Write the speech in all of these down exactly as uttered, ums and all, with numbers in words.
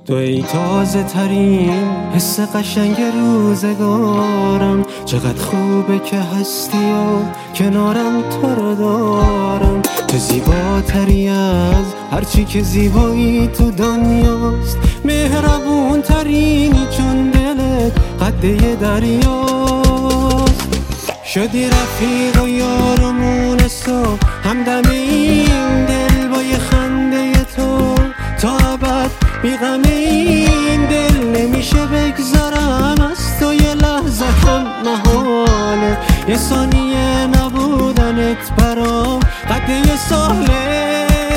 تو ای تازه ترین حس قشنگ روزگارم، چقدر خوبه که هستی و کنارم تو رو دارم. تو زیباتری از هرچی که زیبایی تو دنیاست، مهربون ترینی چون دلت قده دریاست. شدی رفیق و یارمون صبح، همدم این دل با یه خنده تو تا ابد بیغم این دل. نمیشه بگذارم از تو یه لحظه هم محاله، یه ثانیه نبودنت برام قد یه ساله.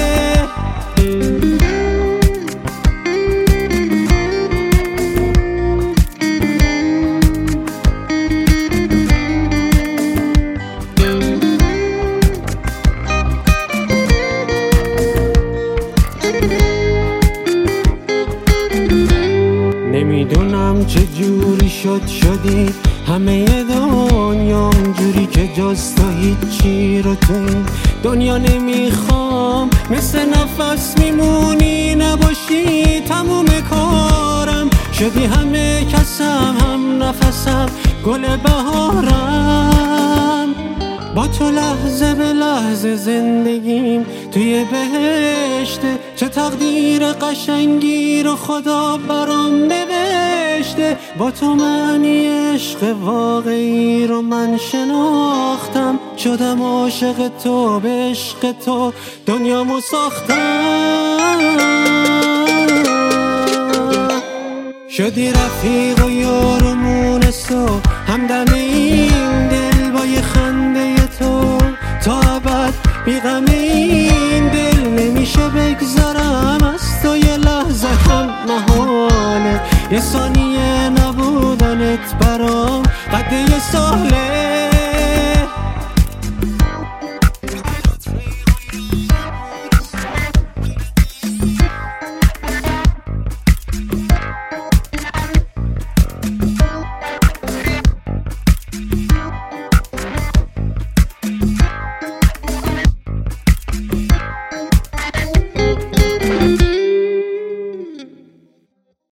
نمیدونم چه جوری شد شدی همه دنیام جوری که جز تو هیچی رو تو این دنیا نمیخوام. مثل نفس میمونی نباشی تموم کارم، شدی همه کسم هم نفسم گل بهارم. با تو لحظه به لحظه زندگیم توی بهشته، چه تقدیر قشنگی رو خدا برام نوشته. با تو معنی عشق واقعی رو من شناختم، شدم عاشق تو به عشق تو دنیامو ساختم. شدی رفیق و یارمون صبح، همدم این دل با یه خنده تو تا ابد بیغم این دل. نمیشه بگذارم از تو یه لحظه هم محاله، یه ثانیه